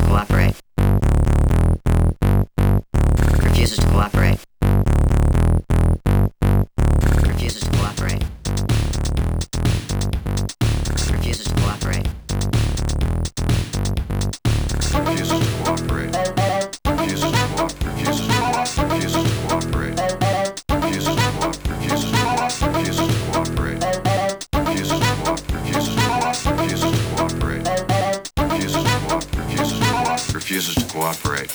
cooperate. Refuses to cooperate. Refuses to cooperate. Refuses to cooperate. Refuses to cooperate. Refuses to cooperate. Refuses to cooperate. Refuses to cooperate. Refuses to cooperate. Refuses to cooperate. Refuses to cooperate. Refuses to cooperate. Refuses to cooperate.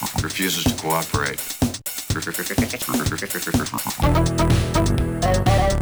Refuses to cooperate. Refuses to cooperate.